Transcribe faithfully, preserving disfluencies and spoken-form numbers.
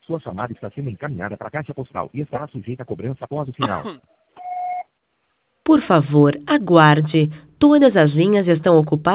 Sua chamada está sendo encaminhada para a caixa postal e estará sujeita a cobrança após o sinal. Por favor, aguarde. Todas as linhas estão ocupadas.